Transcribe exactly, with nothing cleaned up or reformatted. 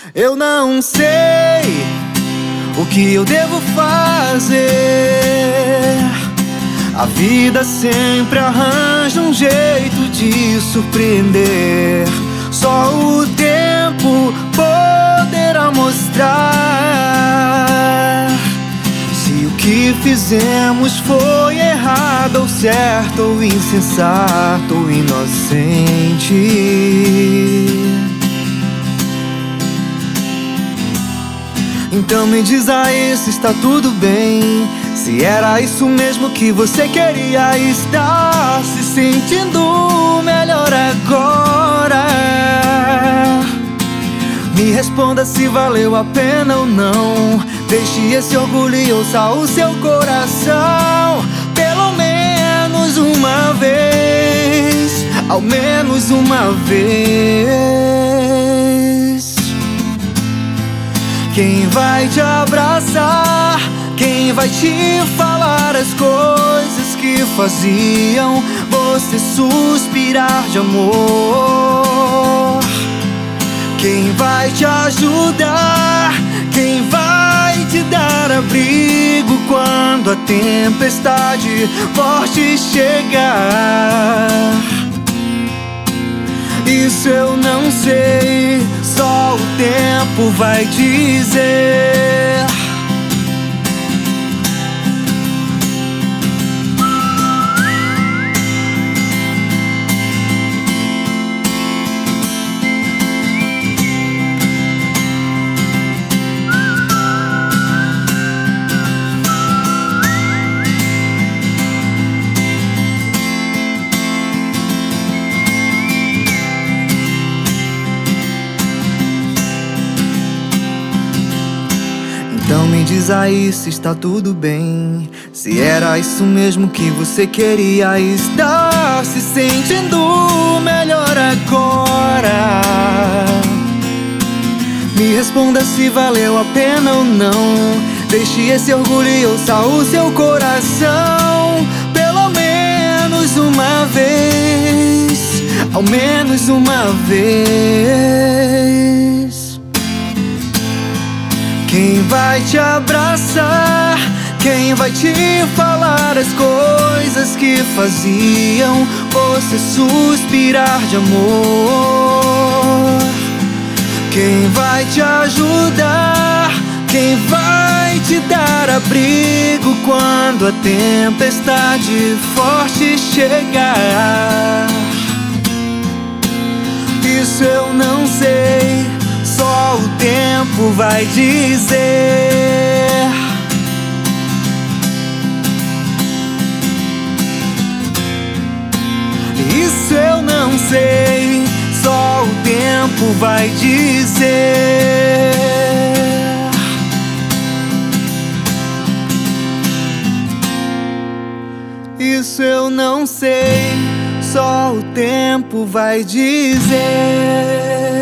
Eu não sei o que eu devo fazer. A vida sempre arranja um jeito de surpreender. Só o tempo poderá mostrar se o que fizemos foi errado ou certo, ou insensato ou inocente. Então me diz aí se está tudo bem, se era isso mesmo que você queria. Estar se sentindo melhor agora. Me responda se valeu a pena ou não. Deixe esse orgulho e ouça o seu coração. Pelo menos uma vez, ao menos uma vez. Quem vai te abraçar? Quem vai te falar as coisas que faziam você suspirar de amor? Quem vai te ajudar? Quem vai te dar abrigo quando a tempestade forte chegar? Isso eu não sei, só o tempo vai dizer. Então me diz aí se está tudo bem, se era isso mesmo que você queria. Estar se sentindo melhor agora. Me responda se valeu a pena ou não. Deixe esse orgulho e ouça o seu coração. Pelo menos uma vez, ao menos uma vez. Quem vai te abraçar? Quem vai te falar as coisas que faziam você suspirar de amor? Quem vai te ajudar? Quem vai te dar abrigo quando a tempestade forte chegar? Isso eu não sei, só o tempo vai dizer. Isso eu não sei, só o tempo vai dizer. Isso eu não sei, só o tempo vai dizer.